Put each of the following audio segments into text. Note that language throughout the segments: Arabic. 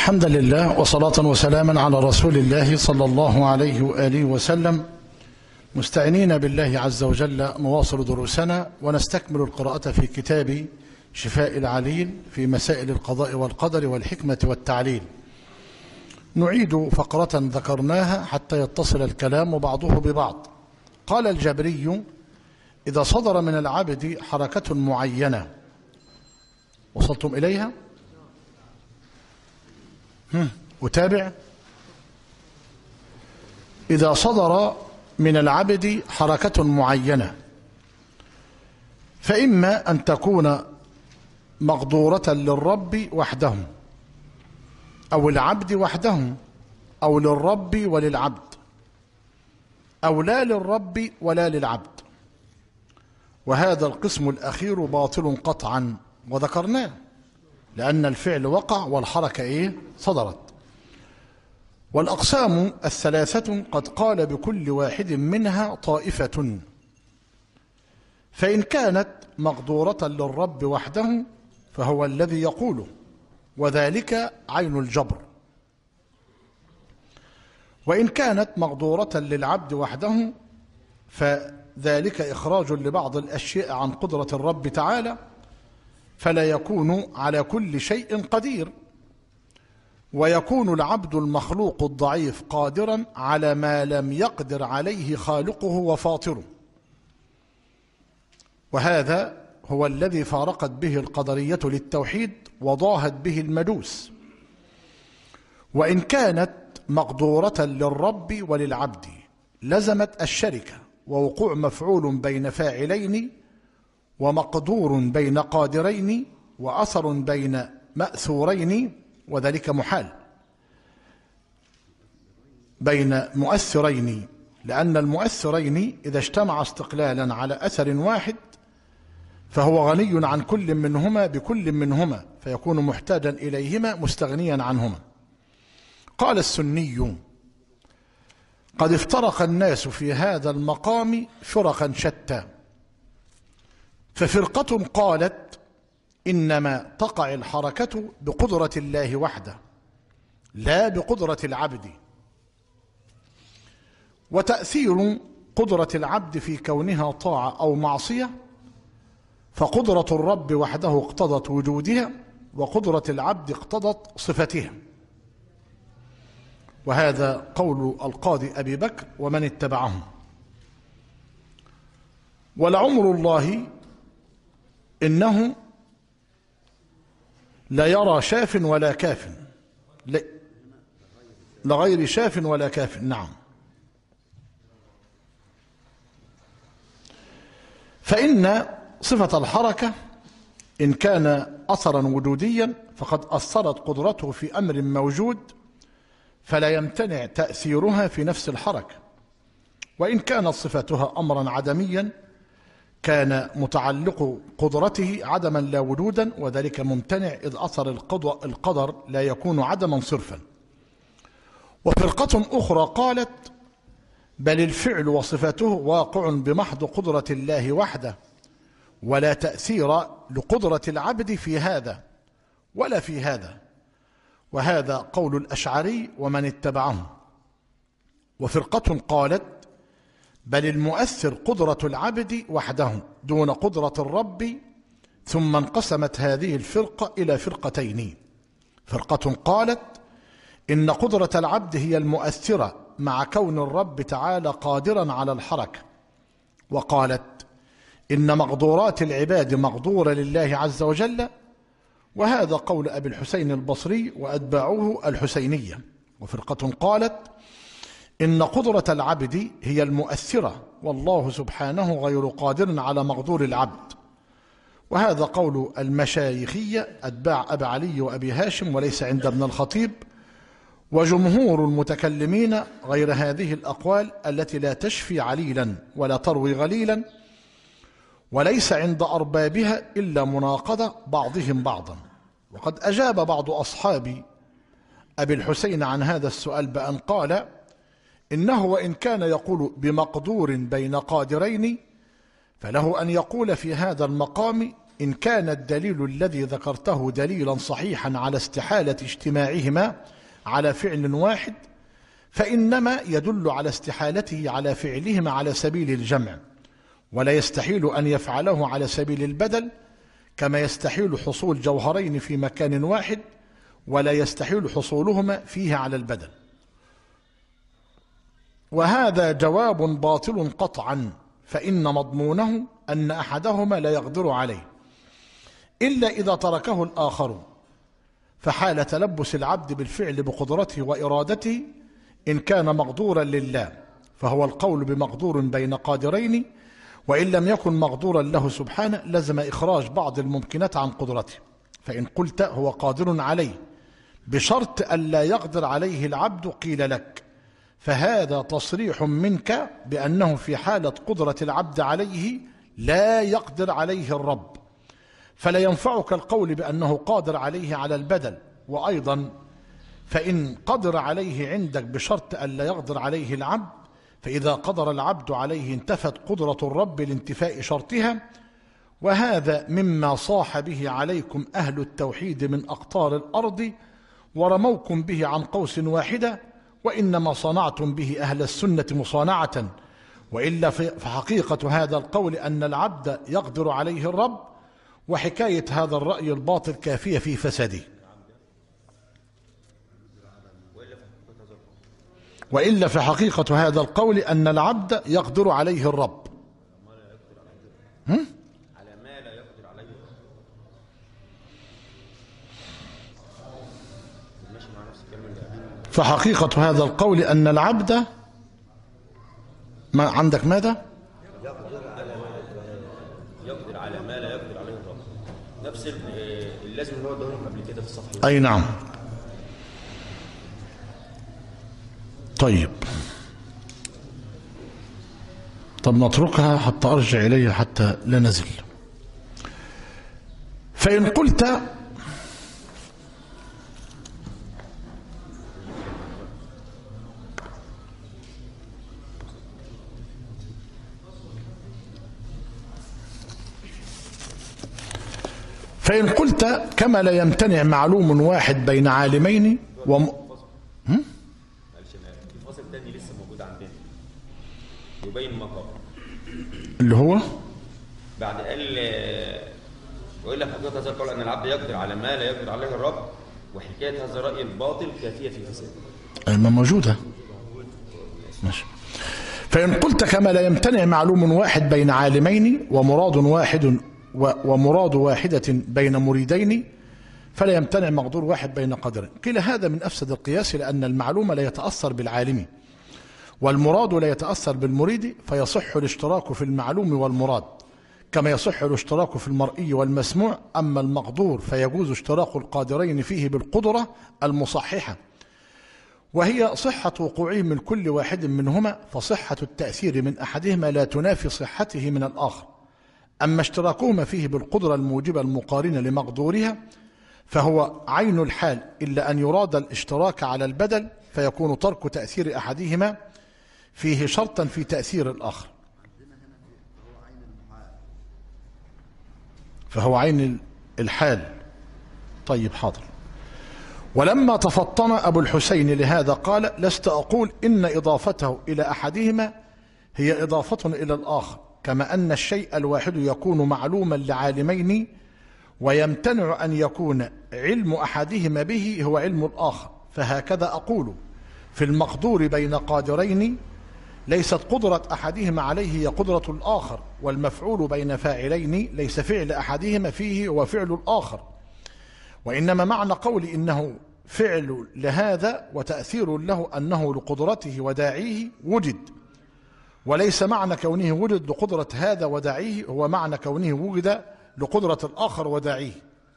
الحمد لله وصلاة وسلاما على رسول الله صلى الله عليه وآله وسلم، مستعينين بالله عز وجل نواصل دروسنا ونستكمل القراءة في كتاب شفاء العليل في مسائل القضاء والقدر والحكمة والتعليل. نعيد فقرة ذكرناها حتى يتصل الكلام بعضه ببعض. قال الجبري: إذا صدر من العبد حركة معينة، وصلتم إليها؟ أتابع. إذا صدر من العبد حركة معينة فإما أن تكون مقدورة للرب وحده أو العبد وحده، أو للرب وللعبد، أو لا للرب ولا للعبد، وهذا القسم الأخير باطل قطعا، وذكرناه لأن الفعل وقع والحركة صدرت. والأقسام الثلاثة قد قال بكل واحد منها طائفة، فإن كانت مقدورة للرب وحده فهو الذي يقوله، وذلك عين الجبر. وإن كانت مقدورة للعبد وحده فذلك إخراج لبعض الأشياء عن قدرة الرب تعالى، فلا يكون على كل شيء قدير، ويكون العبد المخلوق الضعيف قادرا على ما لم يقدر عليه خالقه وفاطره، وهذا هو الذي فارقت به القدرية للتوحيد وضاهت به المجوس. وإن كانت مقدورة للرب وللعبد لزمت الشركة ووقوع مفعول بين فاعلين، ومقدور بين قادرين، وأثر بين مأثورين، وذلك محال بين مؤثرين، لأن المؤثرين إذا اجتمع استقلالا على أثر واحد فهو غني عن كل منهما بكل منهما، فيكون محتاجا إليهما مستغنيا عنهما. قال السني: قد افترق الناس في هذا المقام فرقا شتى، ففرقة قالت إنما تقع الحركة بقدرة الله وحده لا بقدرة العبد، وتأثير قدرة العبد في كونها طاعة أو معصية، فقدرة الرب وحده اقتضت وجودها، وقدرة العبد اقتضت صفتها. وهذا قول القاضي أبي بكر ومن اتبعهم. ولعمر الله إنه لا يرى شاف ولا كاف، لغير شاف ولا كاف. نعم. فإن صفة الحركة إن كان أثرا وجوديا فقد أثرت قدرته في أمر موجود، فلا يمتنع تأثيرها في نفس الحركة. وإن كانت صفتها أمرا عدميا كان متعلق قدرته عدما لا وجودا، وذلك ممتنع إذ أثر القدر لا يكون عدما صرفا. وفرقة أخرى قالت: بل الفعل وصفته واقع بمحض قدرة الله وحده، ولا تأثير لقدرة العبد في هذا ولا في هذا، وهذا قول الأشعري ومن اتبعهم. وفرقة قالت: بل المؤثر قدرة العبد وحده دون قدرة الرب، ثم انقسمت هذه الفرقة إلى فرقتين. فرقة قالت: إن قدرة العبد هي المؤثرة مع كون الرب تعالى قادرا على الحركة، وقالت: إن مقدورات العباد مقدورة لله عز وجل، وهذا قول أبي الحسين البصري وأتباعه الحسينية. وفرقة قالت: إن قدرة العبد هي المؤثرة، والله سبحانه غير قادر على مقدور العبد، وهذا قول المشايخية أتباع أبي علي وأبي هاشم، وليس عند ابن الخطيب. وجمهور المتكلمين غير هذه الأقوال التي لا تشفي عليلا ولا تروي غليلا، وليس عند أربابها إلا مناقضة بعضهم بعضا. وقد أجاب بعض أصحاب أبي الحسين عن هذا السؤال بأن قال: إنه وإن كان يقول بمقدور بين قادرين فله أن يقول في هذا المقام إن كان الدليل الذي ذكرته دليلا صحيحا على استحالة اجتماعهما على فعل واحد فإنما يدل على استحالته على فعلهما على سبيل الجمع، ولا يستحيل أن يفعله على سبيل البدل، كما يستحيل حصول جوهرين في مكان واحد ولا يستحيل حصولهما فيه على البدل. وهذا جواب باطل قطعا، فإن مضمونه أن أحدهما لا يقدر عليه إلا إذا تركه الآخر، فحال تلبس العبد بالفعل بقدرته وإرادته إن كان مقدورا لله فهو القول بمقدور بين قادرين، وإن لم يكن مقدورا له سبحانه لزم إخراج بعض الممكنات عن قدرته. فإن قلت هو قادر عليه بشرط ألا يقدر عليه العبد قيل لك فهذا تصريح منك بأنه في حالة قدرة العبد عليه لا يقدر عليه الرب، فلا ينفعك القول بأنه قادر عليه على البدل. وأيضا فإن قدر عليه عندك بشرط ألا يقدر عليه العبد، فإذا قدر العبد عليه انتفت قدرة الرب لانتفاء شرطها، وهذا مما صاح به عليكم أهل التوحيد من أقطار الأرض ورموكم به عن قوس واحدة، وإنما صنعتم به أهل السنة مصانعة. وإلا فحقيقة هذا القول أن العبد يقدر عليه الرب، وحكاية هذا الرأي الباطل كافية في فساده. وإلا فحقيقة هذا القول أن العبد يقدر عليه الرب على ما لا يقدر عليه الرب. فحقيقة هذا القول أن العبد ما عندك ماذا؟ يقدر على ما لا يقدر عليه الرب، نفس اللازم اللي هو اداهم قبل كده في الصفحة. أي نعم. طيب نتركها حتى أرجع إليها حتى لا نزل. فإن قلت كما لا يمتنع معلوم واحد بين عالمين الفاصل الثاني لسه موجود عندنا يبين المقام اللي هو بعد قال وإلا حقيقة هذا القول أن العبد يقدر على ما لا يقدر عليه الرب، وحكاية هذا الرأي الباطل كافية في فساده. ما موجودة ماشي. فإن قلت كما لا يمتنع معلوم واحد بين عالمين ومراد واحدة بين مريدين فلا يمتنع مقدور واحد بين قدرين. قيل هذا من أفسد القياس، لأن المعلوم لا يتأثر بالعالم والمراد لا يتأثر بالمريد، فيصح الاشتراك في المعلوم والمراد كما يصح الاشتراك في المرئي والمسموع. أما المقدور فيجوز اشتراك القادرين فيه بالقدرة المصححة، وهي صحة وقوعه من كل واحد منهما، فصحة التأثير من أحدهما لا تنافي صحته من الآخر. أما اشتراكهما فيه بالقدرة الموجبة المقارنة لمقدورها فهو عين الحال، إلا أن يراد الاشتراك على البدل فيكون ترك تأثير أحدهما فيه شرطا في تأثير الآخر. فهو عين الحال. طيب حاضر. ولما تفطن أبو الحسين لهذا قال: لست أقول إن إضافته إلى أحدهما هي إضافة إلى الآخر، كما أن الشيء الواحد يكون معلوما لعالمين ويمتنع أن يكون علم أحدهما به هو علم الآخر. فهكذا أقول في المقدور بين قادرين ليست قدرة أحدهما عليه هي قدرة الآخر، والمفعول بين فاعلين ليس فعل أحدهما فيه هو فعل الآخر، وإنما معنى قولي إنه فعل لهذا وتأثير له أنه لقدرته وداعيه وجد، وليس معنى كونه وجد لقدرة هذا وداعيه هو معنى كونه وجد لقدرة الآخر وداعيه.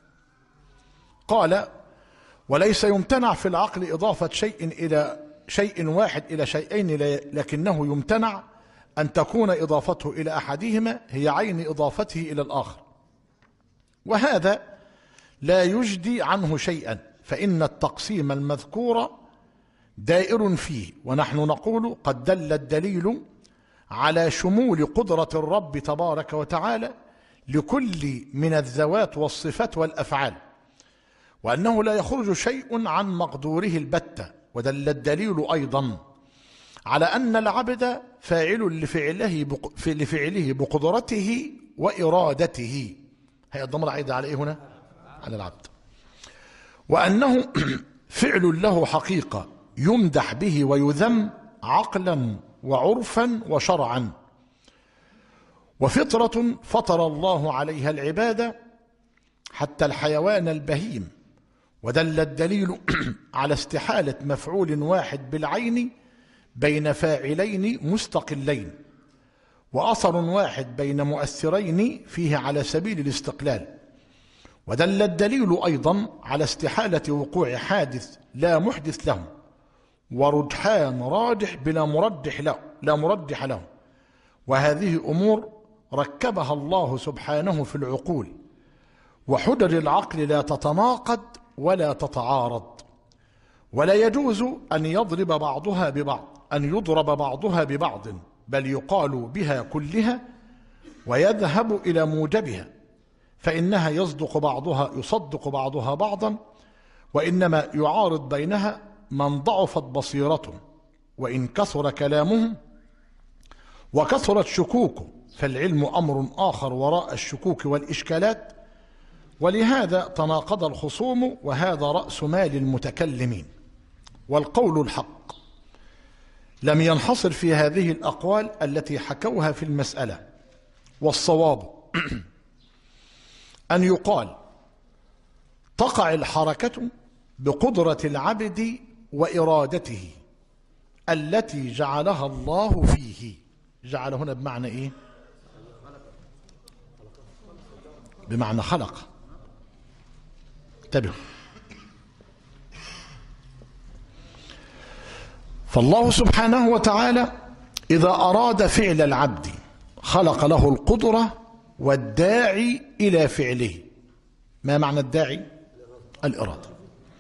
قال: وليس يمتنع في العقل إضافة شيء واحد إلى شيئين، لكنه يمتنع أن تكون إضافته إلى أحدهما هي عين إضافته إلى الآخر، وهذا لا يجدي عنه شيئا، فإن التقسيم المذكور دائر فيه. ونحن نقول: قد دل الدليل على شمول قدرة الرب تبارك وتعالى لكل من الذوات والصفات والأفعال، وأنه لا يخرج شيء عن مقدوره البتة. ودل الدليل أيضا على أن العبد فاعل لفعله بقدرته وإرادته. هي الضمير عائد على إيه هنا؟ على العبد. وأنه فعل له حقيقة يمدح به ويذم عقلا وعرفا وشرعا، وفطرة فطر الله عليها العباد حتى الحيوان البهيم. ودل الدليل على استحالة مفعول واحد بالعين بين فاعلين مستقلين، وأثر واحد بين مؤثرين فيه على سبيل الاستقلال. ودل الدليل أيضا على استحالة وقوع حادث لا محدث له، ورجحان راجح بلا مرجح له. وهذه أمور ركبها الله سبحانه في العقول، وحجج العقل لا تتناقض ولا تتعارض، ولا يجوز أن يضرب بعضها ببعض، بل يقال بها كلها ويذهب إلى موجبها، فإنها يصدق بعضها بعضا، وإنما يعارض بينها من ضعفت بصيرته وإن كثر كلامه وكثرت شكوكه، فالعلم أمر آخر وراء الشكوك والإشكالات. ولهذا تناقض الخصوم، وهذا رأس مال المتكلمين. والقول الحق لم ينحصر في هذه الأقوال التي حكوها في المسألة، والصواب أن يقال تقع الحركة بقدرة العبد وإرادته التي جعلها الله فيه. جعل هنا بمعنى إيه؟ بمعنى خلق. انتبهوا. فالله سبحانه وتعالى إذا أراد فعل العبد خلق له القدرة والداعي إلى فعله. ما معنى الداعي؟ الإرادة.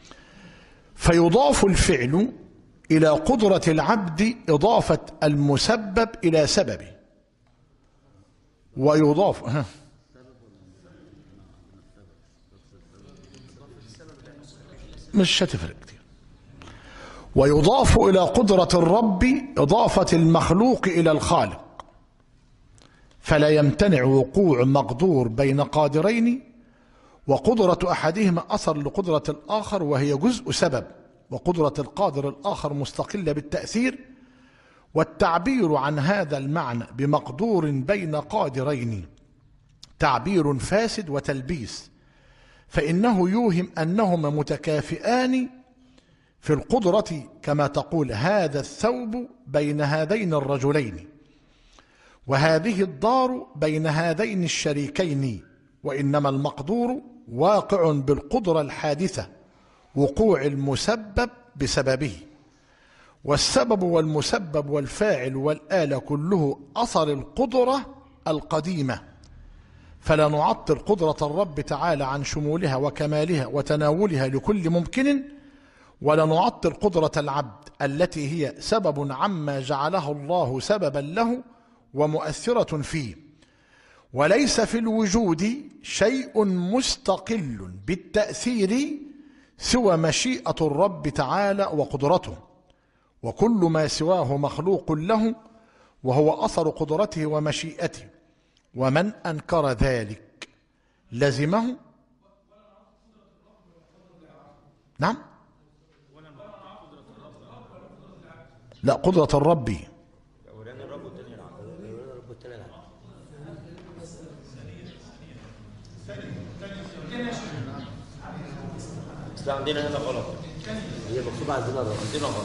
فيضاف الفعل إلى قدرة العبد إضافة المسبب إلى سببه، ويضاف مش هتفرق كتير. ويضاف إلى قدرة الرب إضافة المخلوق إلى الخالق، فلا يمتنع وقوع مقدور بين قادرين، وقدرة أحدهما أثر لقدرة الآخر وهي جزء سبب، وقدرة القادر الآخر مستقلة بالتأثير. والتعبير عن هذا المعنى بمقدور بين قادرين تعبير فاسد وتلبيس، فإنه يوهم أنهما متكافئان في القدرة، كما تقول هذا الثوب بين هذين الرجلين، وهذه الدار بين هذين الشريكين. وإنما المقدور واقع بالقدرة الحادثة، وقوع المسبب بسببه، والسبب والمسبب والفاعل والآلة كله أثر القدرة القديمة. فلا نعطل قدرة الرب تعالى عن شمولها وكمالها وتناولها لكل ممكن، ولا نعطل قدرة العبد التي هي سبب عما جعله الله سببا له ومؤثرة فيه. وليس في الوجود شيء مستقل بالتأثير سوى مشيئة الرب تعالى وقدرته، وكل ما سواه مخلوق له، وهو أثر قدرته ومشيئته. ومن أنكر ذلك لزمه. نعم، لا، قدرة الرب. بس عندنا هنا غلط، هي مكتوبة عندنا غلط.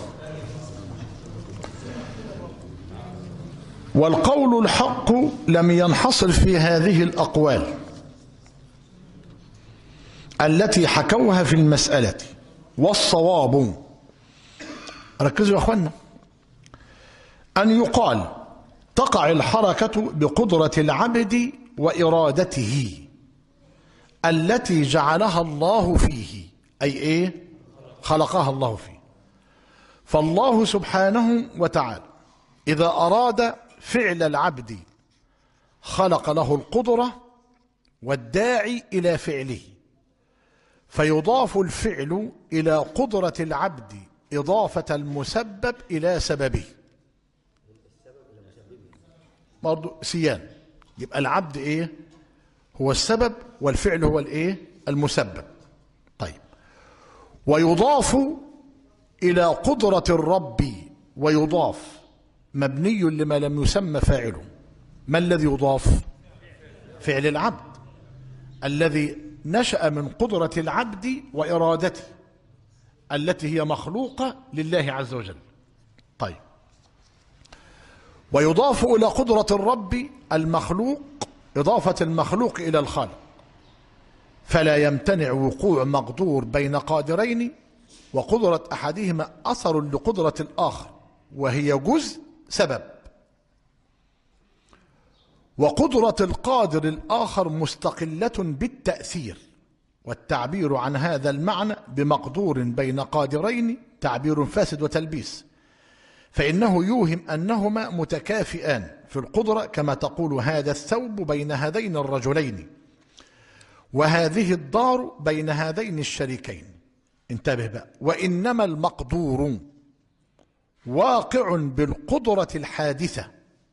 والقول الحق لم ينحصر في هذه الأقوال التي حكوها في المسألة، والصواب، ركزوا يا أخوانا، أن يقال تقع الحركة بقدرة العبد وإرادته التي جعلها الله فيه، أي إيه؟ خلقها الله فيه. فالله سبحانه وتعالى إذا أراد فعل العبد خلق له القدرة والداعي إلى فعله، فيضاف الفعل إلى قدرة العبد إضافة المسبب إلى سببه. برضو سيان، يبقى العبد إيه؟ هو السبب والفعل هو الإيه؟ المسبب. طيب، ويضاف إلى قدرة الرب، ويضاف مبني لما لم يسمى فاعله. ما الذي يضاف؟ فعل العبد الذي نشأ من قدرة العبد وإرادته التي هي مخلوقة لله عز وجل. طيب، ويضاف إلى قدرة الرب المخلوق إضافة المخلوق إلى الخالق، فلا يمتنع وقوع مقدور بين قادرين وقدرة أحدهما أثر لقدرة الآخر، وهي جزء سبب. وقدرة القادر الآخر مستقلة بالتأثير، والتعبير عن هذا المعنى بمقدور بين قادرين تعبير فاسد وتلبيس، فإنه يوهم أنهما متكافئان في القدرة، كما تقول هذا الثوب بين هذين الرجلين، وهذه الدار بين هذين الشريكين. انتبه بقى، وإنما المقدور واقع بالقدرة الحادثة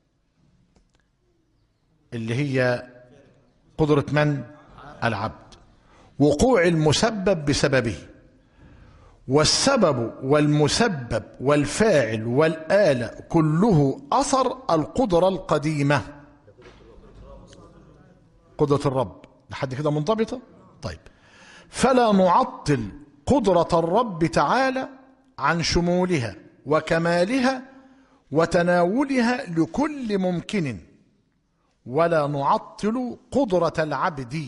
اللي هي قدرة من؟ العبد، وقوع المسبب بسببه، والسبب والمسبب والفاعل والآلة كله أثر القدرة القديمة، قدرة الرب. لحد كده منضبطة؟ طيب، فلا نعطل قدرة الرب تعالى عن شمولها وكمالها وتناولها لكل ممكن، ولا نعطل قدرة العبد.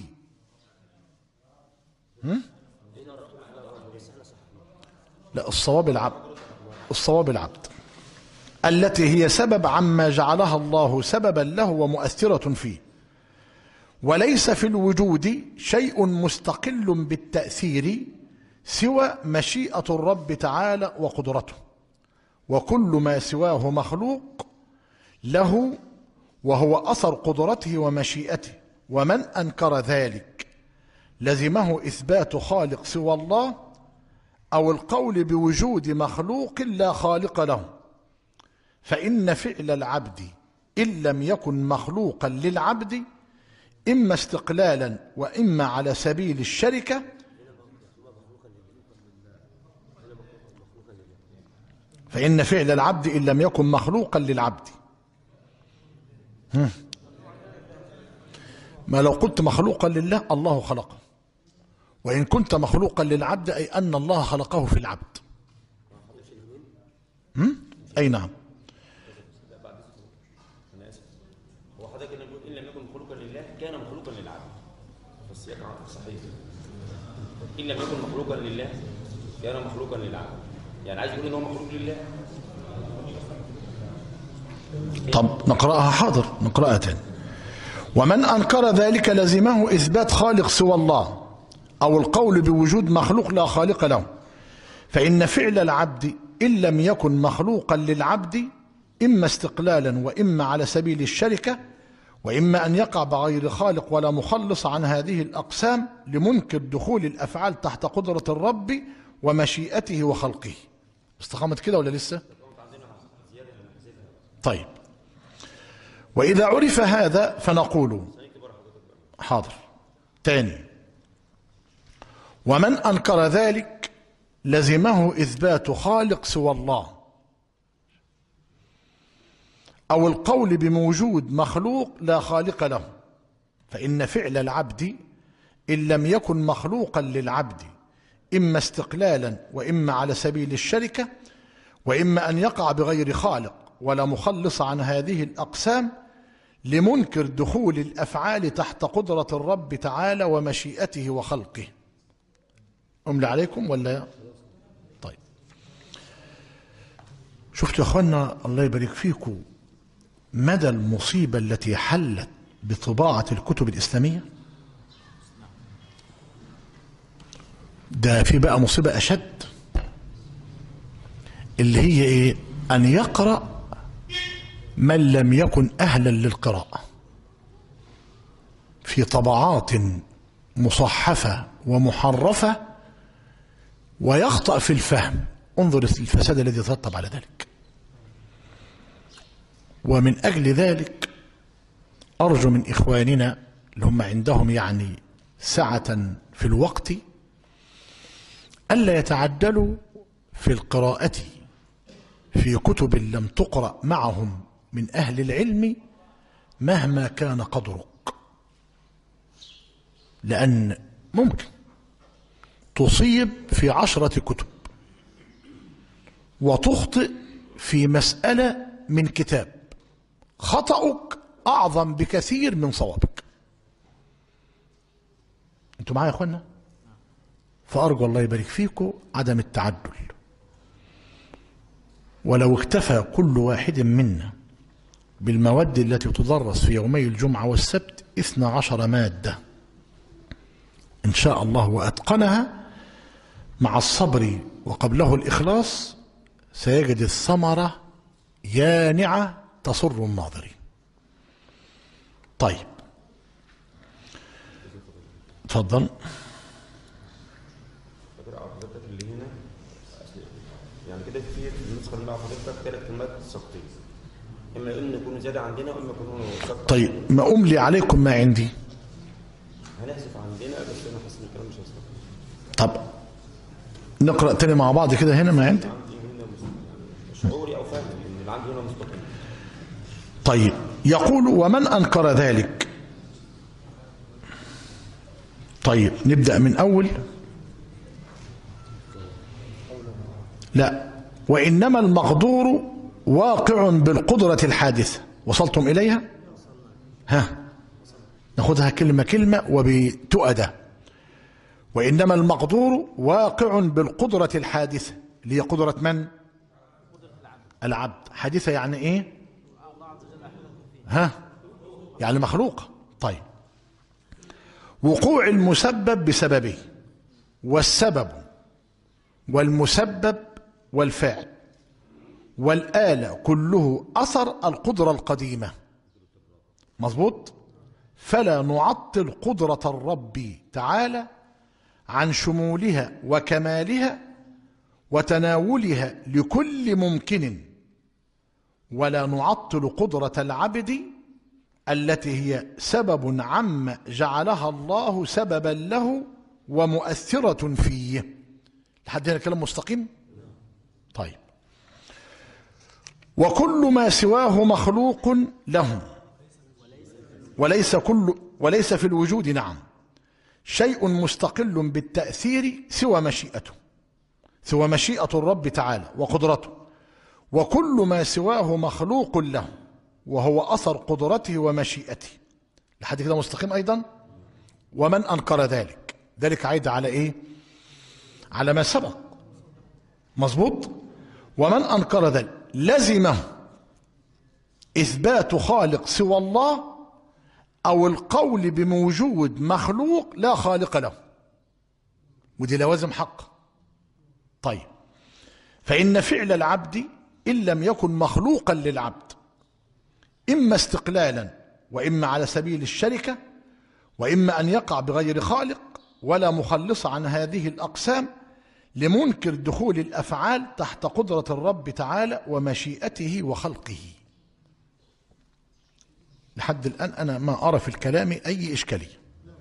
لا، الصواب العبد التي هي سبب عما جعلها الله سببا له ومؤثرة فيه، وليس في الوجود شيء مستقل بالتأثير سوى مشيئة الرب تعالى وقدرته، وكل ما سواه مخلوق له وهو أثر قدرته ومشيئته. ومن أنكر ذلك لزمه إثبات خالق سوى الله أو القول بوجود مخلوق لا خالق له، فإن فعل العبد إن لم يكن مخلوقا للعبد إما استقلالا وإما على سبيل الشركة، فإن فعل العبد إن لم يكن مخلوقا للعبد. ما لو قلت مخلوقا لله، الله خلقه، وإن كنت مخلوقا للعبد أي أن الله خلقه في العبد. أي نعم. هو حضرتك نقول إن لم يكن مخلوقا لله كان مخلوقا للعبد، بس يقع صحيح. إن لم يكن مخلوقا لله كان مخلوقا للعبد، يعني عايز يقول إن هو مخلوق لله. طب نقرأها، حاضر نقرأها تاني. ومن أنكر ذلك لزمه إثبات خالق سوى الله أو القول بوجود مخلوق لا خالق له، فإن فعل العبد إن لم يكن مخلوقا للعبد إما استقلالا وإما على سبيل الشركة، وإما أن يقع بغير خالق ولا مخلص عن هذه الأقسام لمنكر دخول الأفعال تحت قدرة الرب ومشيئته وخلقه. استقامت كده ولا لسه؟ طيب، وإذا عرف هذا فنقول، حاضر تاني، ومن أنكر ذلك لزمه إثبات خالق سوى الله أو القول بموجود مخلوق لا خالق له، فإن فعل العبد إن لم يكن مخلوقا للعبد إما استقلالا وإما على سبيل الشركة، وإما أن يقع بغير خالق ولا مخلص عن هذه الأقسام لمنكر دخول الأفعال تحت قدرة الرب تعالى ومشيئته وخلقه. أملي عليكم ولا؟ طيب، شفتوا يا أخوانا الله يبارك فيكم مدى المصيبة التي حلت بطباعة الكتب الإسلامية؟ ده في بقى مصيبة أشد، اللي هي إيه؟ أن يقرأ من لم يكن أهلا للقراءة في طبعات مصحفة ومحرفة ويخطأ في الفهم. انظر الفساد الذي يترتب على ذلك. ومن أجل ذلك أرجو من إخواننا اللي هم عندهم يعني سعة في الوقت ألا يتعدلوا في القراءة في كتب لم تقرأ معهم من أهل العلم مهما كان قدرك، لأن ممكن تصيب في 10 كتب وتخطئ في مسألة من كتاب، خطأك أعظم بكثير من صوابك. أنتوا معايا يا أخوانا؟ فأرجو الله يبارك فيكم عدم التعدل. ولو اكتفى كل واحد منا بالمواد التي تدرس في يومي الجمعة والسبت 12 مادة إن شاء الله وأتقنها مع الصبر وقبله الإخلاص، سيجد الثمرة يانعة تسر الناظرين. طيب اتفضل. حضرتك اللي هنا يعني كده في النسخه اللي مع حضرتك 3 كلمات سقطيه، اما ان يكونوا زياده عندنا واما يكونوا سقط. طيب ما أملي عليكم ما عندي. هنحذف عندنا بس انا حاسس ان الكلام مش هيستقيم. طب نقرأ تاني مع بعض كده هنا ما عندي. عندي هنا شعوري او فهمي ان اللي عندي هنا مستقيم. طيب يقول ومن أنكر ذلك. طيب نبدأ من أول. لا، وإنما المقدور واقع بالقدرة الحادثة. وصلتم إليها؟ ها ناخذها كلمة كلمة وبتؤدة. وإنما المقدور واقع بالقدرة الحادثة، اللي هي قدرة من؟ العبد. حادثة يعني إيه؟ ها يعني مخلوقة. طيب وقوع المسبب بسببه، والسبب والمسبب والفاعل والآلة كله أثر القدرة القديمة. مظبوط؟ فلا نعطل قدرة الرب تعالى عن شمولها وكمالها وتناولها لكل ممكن، ولا نعطل قدرة العبد التي هي سبب عما جعلها الله سببا له ومؤثرة فيه. لحد هنا الكلام مستقيم؟ طيب وكل ما سواه مخلوق له، وليس في الوجود نعم شيء مستقل بالتأثير سوى مشيئته، سوى مشيئة الرب تعالى وقدرته. وكل ما سواه مخلوق له وهو أثر قدرته ومشيئته. لحد كده مستقيم أيضا. ومن أنكر ذلك، ذلك عايد على إيه؟ على ما سبق. مظبوط. ومن أنكر ذلك لزمه إثبات خالق سوى الله أو القول بموجود مخلوق لا خالق له، ودي لوازم حق. طيب فإن فعل العبد إن لم يكن مخلوقا للعبد إما استقلالا وإما على سبيل الشركة وإما أن يقع بغير خالق، ولا مخلص عن هذه الأقسام لمنكر دخول الأفعال تحت قدرة الرب تعالى ومشيئته وخلقه. لحد الآن أنا ما أرى في الكلام أي إشكالية.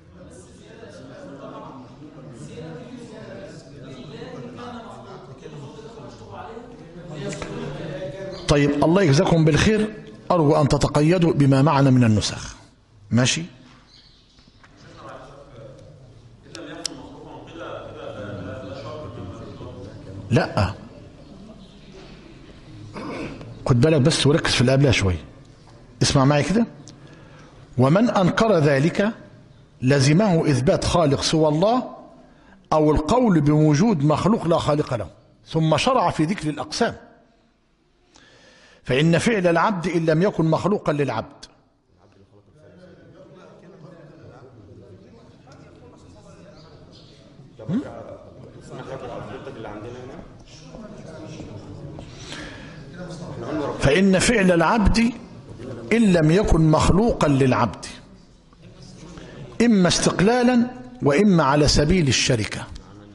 طيب الله يجزاكم بالخير. أرجو أن تتقيدوا بما معنا من النسخ. ماشي؟ لا خد بالك بس وركز في اللي قبلها شوية. اسمع معي كده. ومن أنكر ذلك لزمه إثبات خالق سوى الله أو القول بوجود مخلوق لا خالق له، ثم شرع في ذكر الأقسام. فإن فعل العبد إن لم يكن مخلوقا للعبد فإن فعل العبد إن لم يكن مخلوقا للعبد إما استقلالا وإما على سبيل الشركة.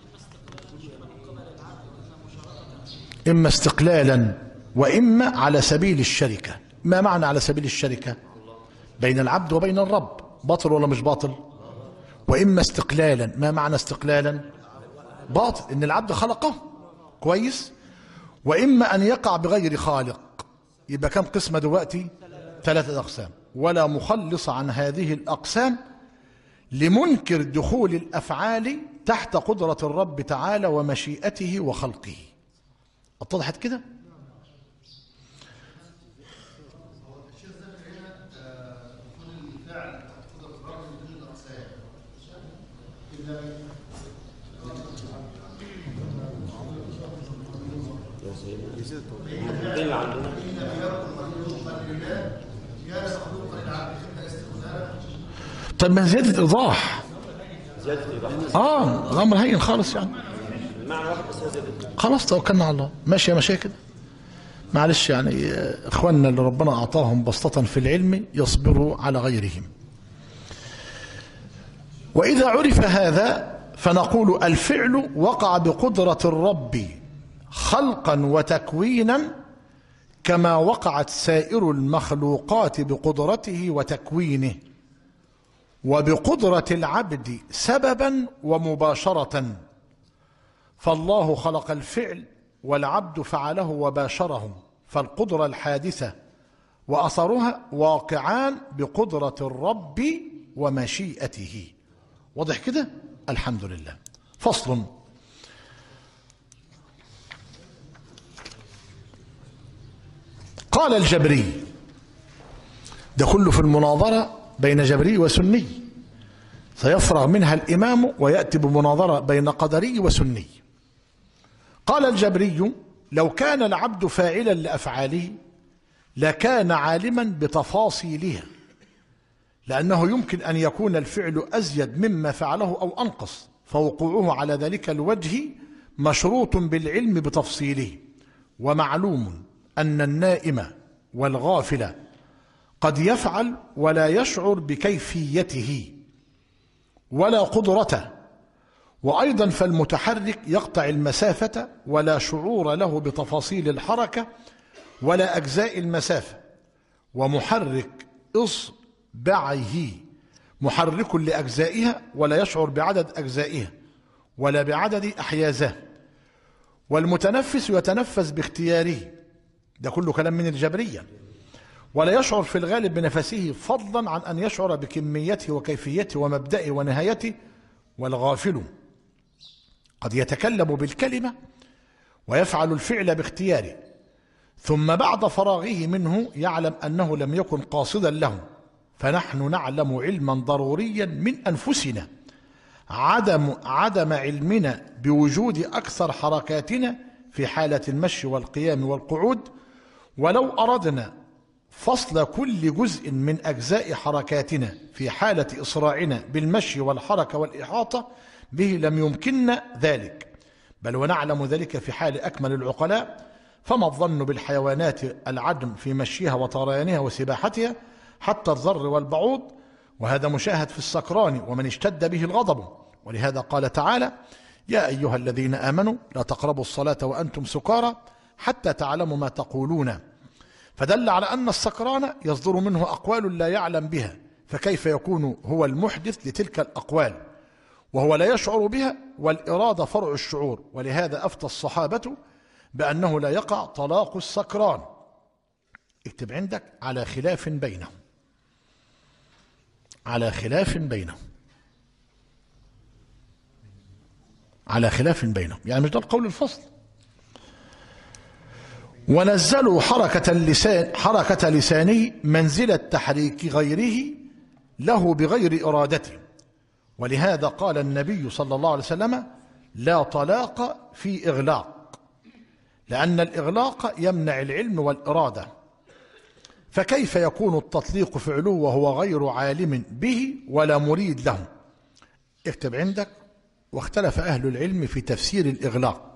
إما استقلالا وإما على سبيل الشركة. ما معنى على سبيل الشركة؟ بين العبد وبين الرب. باطل ولا مش باطل؟ وإما استقلالا. ما معنى استقلالا؟ باطل، إن العبد خلقه كويس. وإما أن يقع بغير خالق. يبقى كم قسمة دلوقتي؟ 3 أقسام. ولا مخلص عن هذه الأقسام لمنكر دخول الأفعال تحت قدرة الرب تعالى ومشيئته وخلقه. اتضحت كده؟ طيب ما زيادة إيضاح. الأمر هين خالص يعني. خلاص توكلنا على الله. ماشي يا مشايخ كده. معلش يعني إخواننا اللي ربنا أعطاهم بسطة في العلم يصبروا على غيرهم. وإذا عرف هذا فنقول الفعل وقع بقدرة الرب خلقا وتكوينا كما وقعت سائر المخلوقات بقدرته وتكوينه، وبقدرة العبد سببا ومباشرة. فالله خلق الفعل والعبد فعله وباشره، فالقدرة الحادثة وأثرها واقعان بقدرة الرب ومشيئته. واضح كده؟ الحمد لله. فصل. قال الجبري، ده كله في المناظرة بين جبري وسني، سيفرغ منها الإمام ويأتي بمناظرة بين قدري وسني. قال الجبري: لو كان العبد فاعلا لأفعاله لكان عالما بتفاصيلها، لأنه يمكن أن يكون الفعل أزيد مما فعله أو أنقص، فوقوعه على ذلك الوجه مشروط بالعلم بتفصيله. ومعلوم أن النائم والغافل قد يفعل ولا يشعر بكيفيته ولا قدرته، وأيضا فالمتحرك يقطع المسافة ولا شعور له بتفاصيل الحركة ولا أجزاء المسافة، ومحرك إصبعه محرك لأجزائها ولا يشعر بعدد أجزائها ولا بعدد أحيازها، والمتنفس يتنفس باختياره، ده كله كلام من الجبرية، ولا يشعر في الغالب بنفسه فضلا عن أن يشعر بكميته وكيفيته ومبدئه ونهايته. والغافل قد يتكلم بالكلمة ويفعل الفعل باختياره، ثم بعد فراغه منه يعلم أنه لم يكن قاصدا له. فنحن نعلم علما ضروريا من أنفسنا عدم علمنا بوجود أكثر حركاتنا في حالة المشي والقيام والقعود. ولو أردنا فصل كل جزء من أجزاء حركاتنا في حالة إسراعنا بالمشي والحركة والإحاطة به لم يمكننا ذلك، بل ونعلم ذلك في حال أكمل العقلاء. فما الظن بالحيوانات العدم في مشيها وطريانها وسباحتها حتى الذر والبعوض، وهذا مشاهد في السكران ومن اشتد به الغضب. ولهذا قال تعالى: يا أيها الذين آمنوا لا تقربوا الصلاة وأنتم سكارى حتى تعلموا ما تقولون. فدل على أن السكران يصدر منه أقوال لا يعلم بها، فكيف يكون هو المحدث لتلك الأقوال وهو لا يشعر بها؟ والإرادة فرع الشعور. ولهذا أفتى الصحابة بأنه لا يقع طلاق السكران. اكتب عندك: على خلاف بينهم، على خلاف بينهم، على خلاف بينهم، يعني مش ده القول الفصل. ونزلوا حركة لسانه منزلة تحريك غيره له بغير إرادته. ولهذا قال النبي صلى الله عليه وسلم: لا طلاق في إغلاق، لأن الإغلاق يمنع العلم والإرادة. فكيف يكون التطليق فعله وهو غير عالم به ولا مريد له؟ اكتب عندك: واختلف أهل العلم في تفسير الإغلاق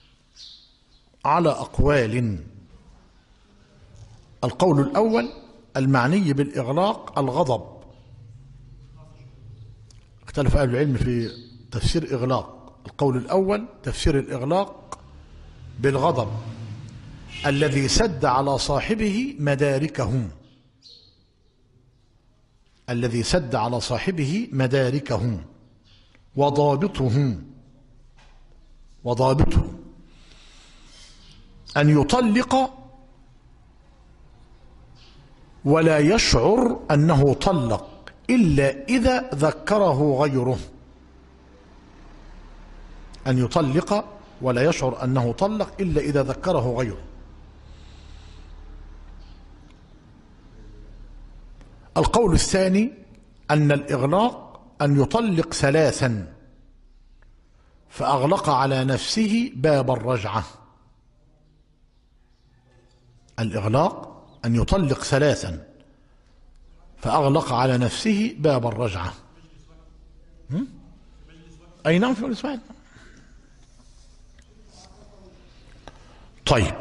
على أقوال. القول الأول المعني بالإغلاق الغضب. اختلف أهل العلم في تفسير إغلاق. القول الأول تفسير الإغلاق بالغضب الذي سد على صاحبه مداركه، الذي سد على صاحبه مداركه وضابطه أن يطلق ولا يشعر أنه طلق إلا إذا ذكره غيره. أن يطلق ولا يشعر أنه طلق إلا إذا ذكره غيره. القول الثاني أن الإغلاق أن يطلق ثلاثا فأغلق على نفسه باب الرجعة. الإغلاق أن يطلق ثلاثا فأغلق على نفسه باب الرجعة. أي نعم في مجلس واحد. طيب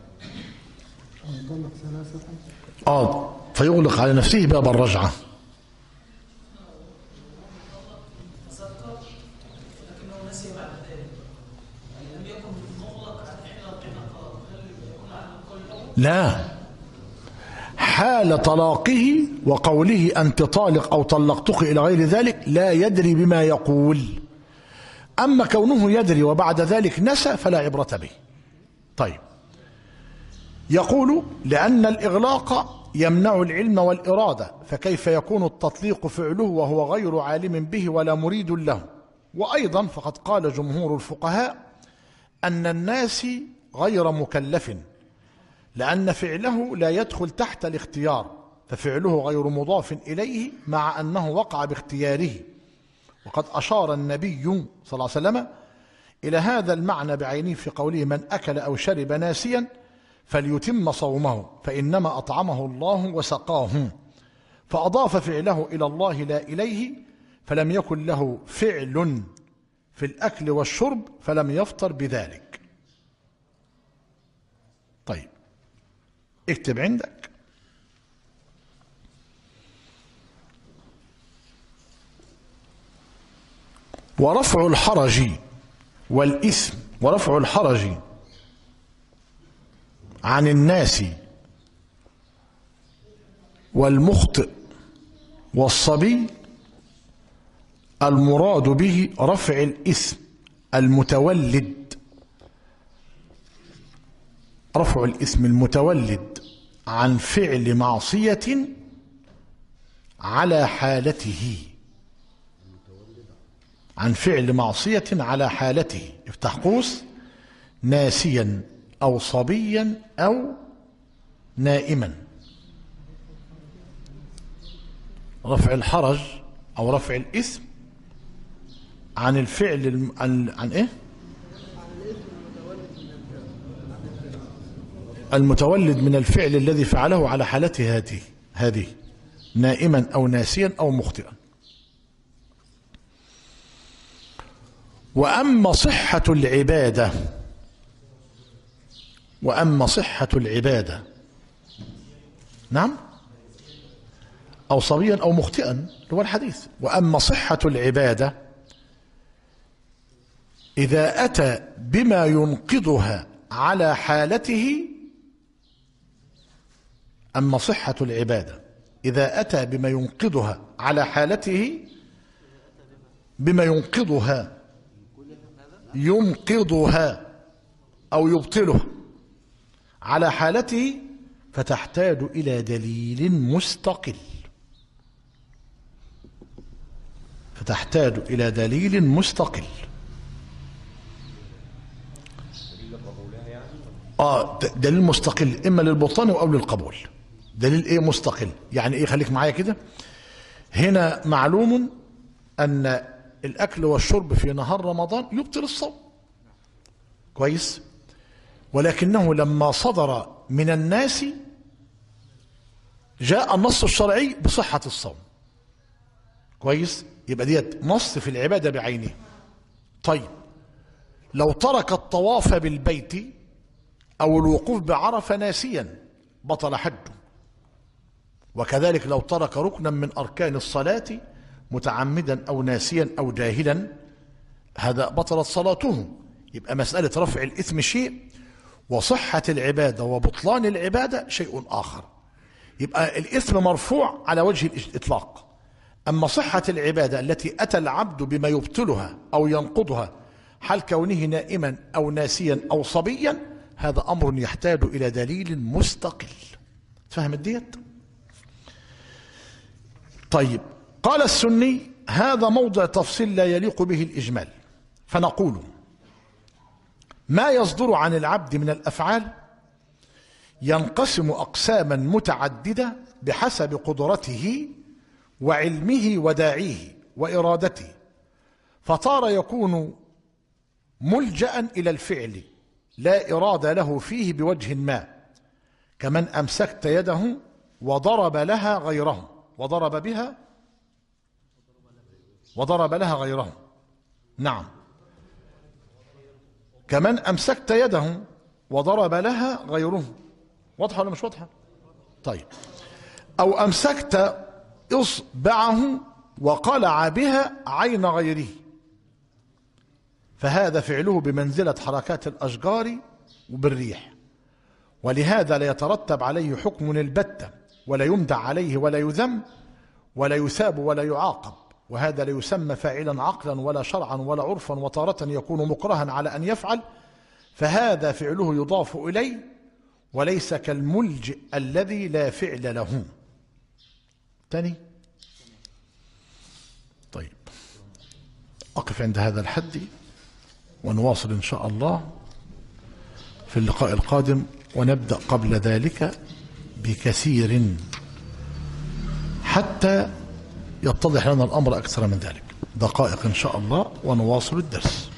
فيغلق على نفسه باب الرجعة. لا، حال طلاقه وقوله أنت طالق أو طلقتك إلى غير ذلك لا يدري بما يقول. أما كونه يدري وبعد ذلك نسى فلا عبرة به. طيب، يقول لأن الإغلاق يمنع العلم والإرادة، فكيف يكون التطليق فعله وهو غير عالم به ولا مريد له؟ وأيضا فقد قال جمهور الفقهاء أن الناس غير مكلف، لأن فعله لا يدخل تحت الاختيار، ففعله غير مضاف إليه مع أنه وقع باختياره. وقد أشار النبي صلى الله عليه وسلم إلى هذا المعنى بعينه في قوله من أكل أو شرب ناسيا فليتم صومه فإنما أطعمه الله وسقاه، فأضاف فعله إلى الله لا إليه، فلم يكن له فعل في الأكل والشرب فلم يفطر بذلك. طيب، اكتب عندك ورفع الحرج والإثم، ورفع الحرج عن الناس والمخطئ والصبي المراد به رفع الإثم المتولد، رفع الإثم المتولد عن فعل معصية على حالته، عن فعل معصية على حالته، افتح قوس، ناسيا أو صبيا أو نائما. رفع الحرج أو رفع الإثم عن الفعل عن إيه؟ المتولد من الفعل الذي فعله على حالته هذه نائما أو ناسيا أو مخطئا. وأما صحة العبادة، وأما صحة العبادة، نعم، أو صبيا أو مخطئا هو الحديث. وأما صحة العبادة إذا أتى بما ينقضها على حالته، أما صحة العبادة إذا أتى بما ينقضها على حالته، بما ينقضها أو يبطلها على حالته، فتحتاج إلى دليل مستقل، فتحتاج إلى دليل مستقل. دليل مستقل إما للبطلان أو للقبول. دليل إيه مستقل؟ يعني إيه؟ خليك معايا كده. هنا معلوم أن الأكل والشرب في نهار رمضان يبطل الصوم، كويس، ولكنه لما صدر من الناس جاء النص الشرعي بصحة الصوم، كويس، يبقى ديت نص في العبادة بعينه. طيب، لو ترك الطواف بالبيت أو الوقوف بعرفة ناسيا بطل حجه، وكذلك لو ترك ركنا من أركان الصلاة متعمدا أو ناسيا أو جاهلا هذا بطلت صلاته. يبقى مسألة رفع الإثم شيء، وصحة العبادة وبطلان العبادة شيء آخر. يبقى الإثم مرفوع على وجه الإطلاق، أما صحة العبادة التي أتى العبد بما يبطلها أو ينقضها حال كونه نائما أو ناسيا أو صبيا هذا أمر يحتاج إلى دليل مستقل. تفهم الديت؟ طيب، قال السني هذا موضع تفصيل لا يليق به الإجمال، فنقول ما يصدر عن العبد من الأفعال ينقسم أقساما متعددة بحسب قدرته وعلمه وداعيه وإرادته، فطار يكون ملجأ إلى الفعل لا إرادة له فيه بوجه ما، كمن أمسكت يده وضرب لها غيره وضرب بها وضرب لها غيره. نعم، كمن أمسكت يده وضرب لها غيره. واضحة ولا مش واضحة؟ طيب، أو أمسكت إصبعه وقلع بها عين غيره، فهذا فعله بمنزلة حركات الأشجار وبالريح، ولهذا لا يترتب عليه حكم البتة، ولا يمدع عليه ولا يذم ولا يثاب ولا يعاقب، وهذا لا يسمى فاعلا عقلا ولا شرعا ولا عرفا، وتارة يكون مكرها على أن يفعل، فهذا فعله يضاف إليه وليس كالملجئ الذي لا فعل له. تاني. طيب، أقف عند هذا الحد ونواصل إن شاء الله في اللقاء القادم، ونبدأ قبل ذلك بكثير حتى يتضح لنا الأمر أكثر من ذلك. دقائق إن شاء الله ونواصل الدرس.